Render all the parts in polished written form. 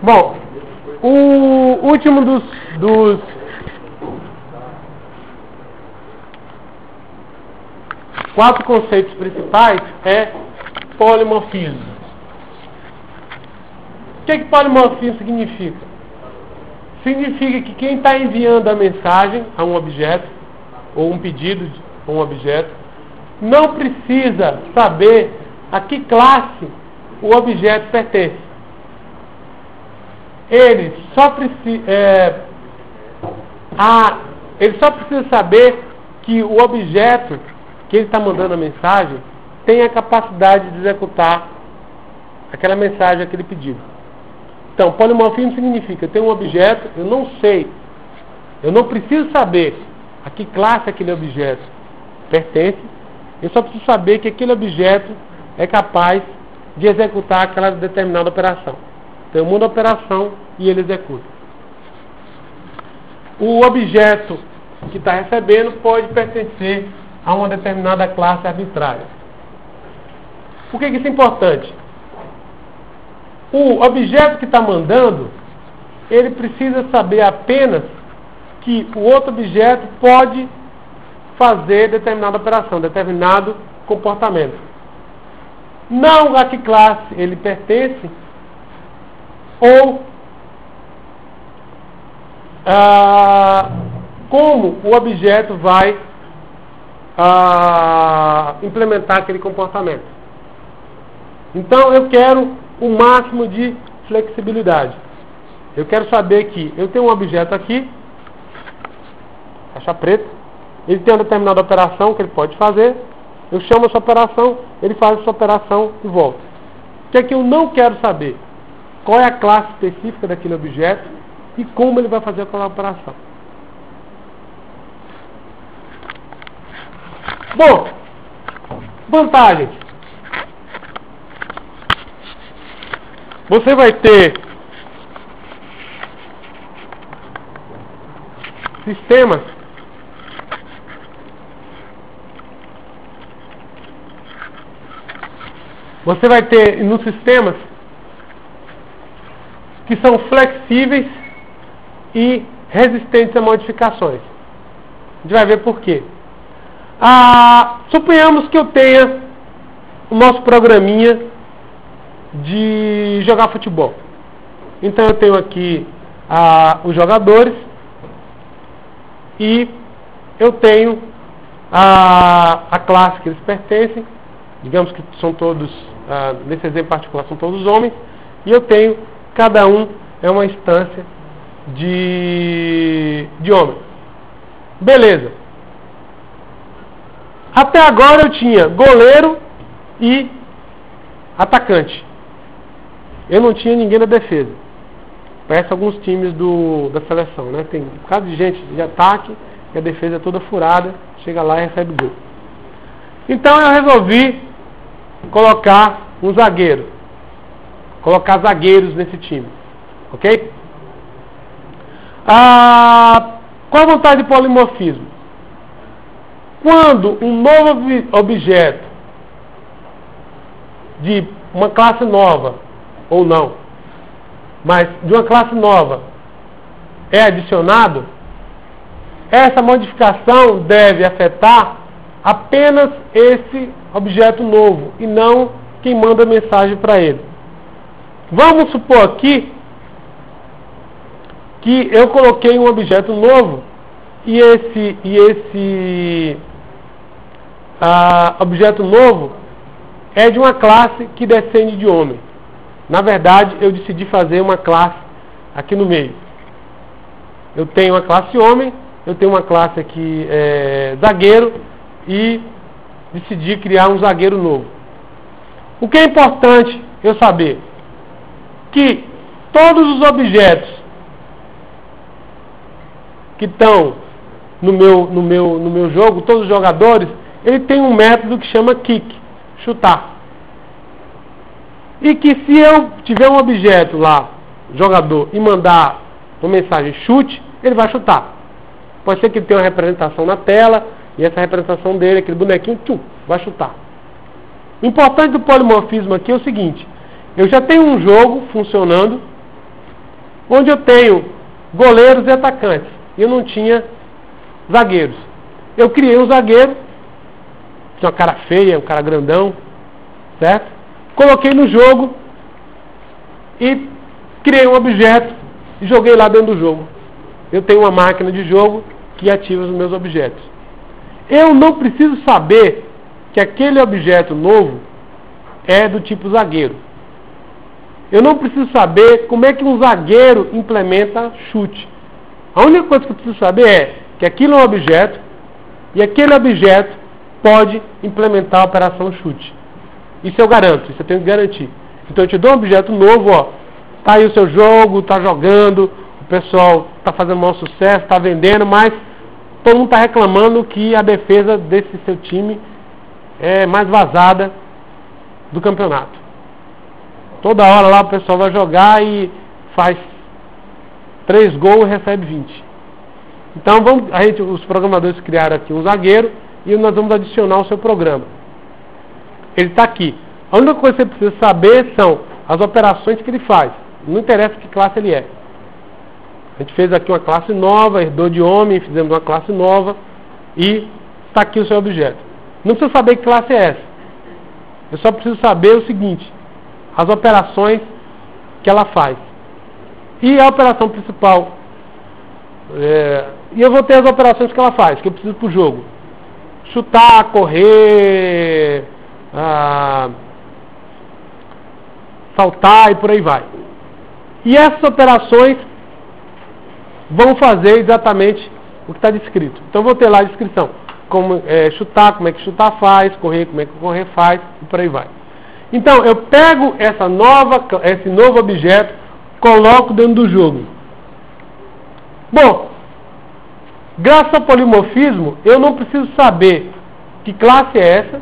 Bom, o último dos quatro conceitos principais é polimorfismo. O que polimorfismo significa? Significa que quem está enviando a mensagem a um objeto, ou um pedido a um objeto, não precisa saber a que classe o objeto pertence. Ele só precisa saber que o objeto que ele está mandando a mensagem tem a capacidade de executar aquela mensagem, aquele pedido. Então, polimorfismo significa, eu tenho um objeto, eu não sei, eu não preciso saber a que classe aquele objeto pertence, eu só preciso saber que aquele objeto é capaz de executar aquela determinada operação. Então, eu mando a operação e ele executa. O objeto que está recebendo pode pertencer a uma determinada classe arbitrária. Por que isso é importante? O objeto que está mandando, ele precisa saber apenas que o outro objeto pode fazer determinada operação, determinado comportamento. Não a que classe ele pertence, ou como o objeto vai implementar aquele comportamento. Então eu quero o máximo de flexibilidade. Eu quero saber que eu tenho um objeto aqui, caixa preta, ele tem uma determinada operação que ele pode fazer, eu chamo essa operação, ele faz essa operação e volta. O que é que eu não quero saber? Qual é a classe específica daquele objeto e como ele vai fazer aquela operação. Bom, vantagens. Você vai ter sistemas nos sistemas que são flexíveis e resistentes a modificações. A gente vai ver por quê. Suponhamos que eu tenha o nosso programinha de jogar futebol. Então eu tenho aqui os jogadores e eu tenho a classe que eles pertencem. Digamos que são todos, nesse exemplo particular, são todos homens. E eu tenho, cada um é uma instância de homem. Beleza. Até agora eu tinha goleiro e atacante. Eu não tinha ninguém da defesa. Parece alguns times da seleção, né? Tem um bocado de gente de ataque e a defesa é toda furada, chega lá e recebe gol. Então eu resolvi colocar um zagueiro. Colocar zagueiros nesse time. Ok? Qual a vantagem de polimorfismo? Quando um novo objeto de uma classe nova, ou não, mas de uma classe nova é adicionado, essa modificação deve afetar apenas esse objeto novo e não quem manda mensagem para ele. Vamos supor aqui que eu coloquei um objeto novo e esse objeto novo é de uma classe que descende de homem. Na verdade, eu decidi fazer uma classe aqui no meio. Eu tenho uma classe homem, eu tenho uma classe aqui zagueiro e decidi criar um zagueiro novo. O que é importante eu saber? Que todos os objetos que estão no meu jogo, todos os jogadores, ele tem um método que chama kick, chutar. E que se eu tiver um objeto lá, jogador, e mandar uma mensagem chute, ele vai chutar. Pode ser que ele tenha uma representação na tela, e essa representação dele, aquele bonequinho, vai chutar. O importante do polimorfismo aqui é o seguinte: eu já tenho um jogo funcionando, onde eu tenho goleiros e atacantes. E eu não tinha zagueiros. Eu criei um zagueiro, tinha uma cara feia, um cara grandão, certo? Coloquei no jogo e criei um objeto e joguei lá dentro do jogo. Eu tenho uma máquina de jogo que ativa os meus objetos. Eu não preciso saber que aquele objeto novo é do tipo zagueiro. Eu não preciso saber como é que um zagueiro implementa chute. A única coisa que eu preciso saber é que aquilo é um objeto e aquele objeto pode implementar a operação chute. Isso eu garanto, isso eu tenho que garantir. Então eu te dou um objeto novo, ó. Tá aí o seu jogo, tá jogando, o pessoal tá fazendo um maior sucesso, tá vendendo, mas todo mundo tá reclamando que a defesa desse seu time é mais vazada do campeonato. Toda hora lá o pessoal vai jogar e faz 3 gols e recebe 20. Então os programadores criaram aqui um zagueiro e nós vamos adicionar o seu programa. Ele está aqui. A única coisa que você precisa saber são as operações que ele faz. Não interessa que classe ele é. A gente fez aqui uma classe nova, herdou de homem, fizemos uma classe nova e está aqui o seu objeto. Não precisa saber que classe é essa. Eu só preciso saber o seguinte: as operações que ela faz. E a operação principal. E eu vou ter as operações que ela faz, que eu preciso para o jogo. Chutar, correr, saltar e por aí vai. E essas operações vão fazer exatamente o que está descrito. Então eu vou ter lá a descrição. Como chutar, como é que chutar faz, correr, como é que correr faz e por aí vai. Então eu pego esse novo objeto, coloco dentro do jogo. Bom, graças ao polimorfismo, eu não preciso saber que classe é essa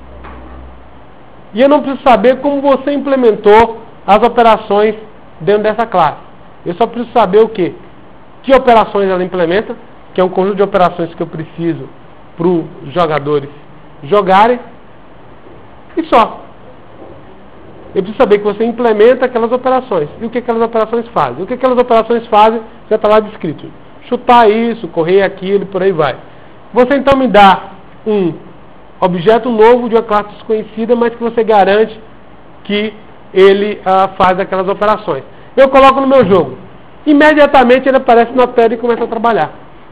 e eu não preciso saber como você implementou as operações dentro dessa classe. Eu só preciso saber o quê? Que operações ela implementa, que é um conjunto de operações que eu preciso para os jogadores jogarem, e só. Eu preciso saber que você implementa aquelas operações. E o que aquelas operações fazem? O que aquelas operações fazem já está lá descrito. Chutar isso, correr aquilo e por aí vai. Você então me dá um objeto novo de uma classe desconhecida, mas que você garante que ele faz aquelas operações. Eu coloco no meu jogo. Imediatamente ele aparece na tela e começa a trabalhar.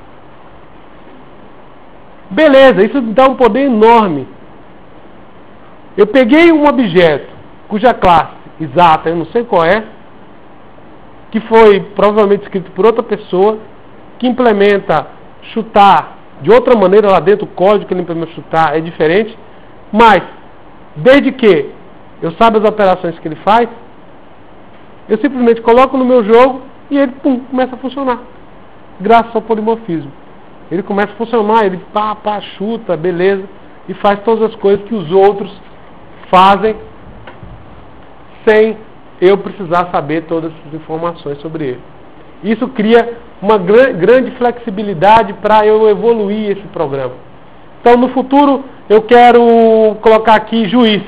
Beleza, isso dá um poder enorme. Eu peguei um objeto cuja classe exata, eu não sei qual é, que foi provavelmente escrito por outra pessoa, que implementa chutar de outra maneira lá dentro, o código que ele implementa chutar é diferente, mas desde que eu saiba as operações que ele faz, eu simplesmente coloco no meu jogo e ele começa a funcionar, graças ao polimorfismo. Ele começa a funcionar, ele chuta, beleza, e faz todas as coisas que os outros fazem sem eu precisar saber todas as informações sobre ele. Isso cria uma grande flexibilidade para eu evoluir esse programa. Então, no futuro, eu quero colocar aqui juiz.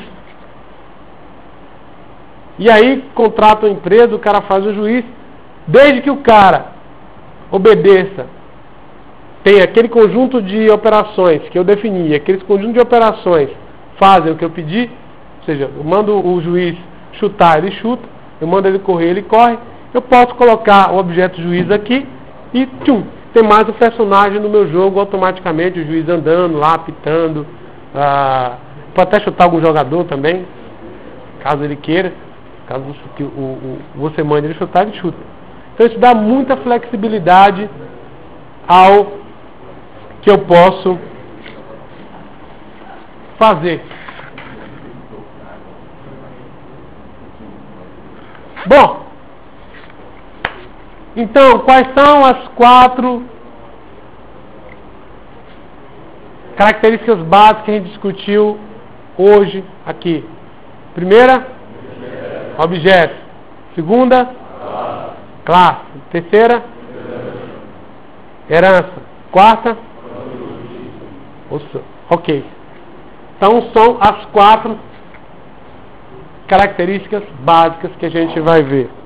E aí, contrato uma empresa, o cara faz o juiz, desde que o cara obedeça, tem aquele conjunto de operações que eu defini, aqueles conjuntos de operações fazem o que eu pedi, ou seja, eu mando o juiz chutar, ele chuta, eu mando ele correr, ele corre, eu posso colocar o objeto juiz aqui e tem mais o personagem no meu jogo automaticamente, o juiz andando lá, apitando, pode até chutar algum jogador também, caso ele queira, caso você mande ele chutar, ele chuta. Então isso dá muita flexibilidade ao que eu posso fazer. Bom, então, quais são as 4 características básicas que a gente discutiu hoje aqui? Primeira, objeto. Segunda, classe. Terceira, herança. Quarta, ok. Então, são as 4 características básicas que a gente vai ver.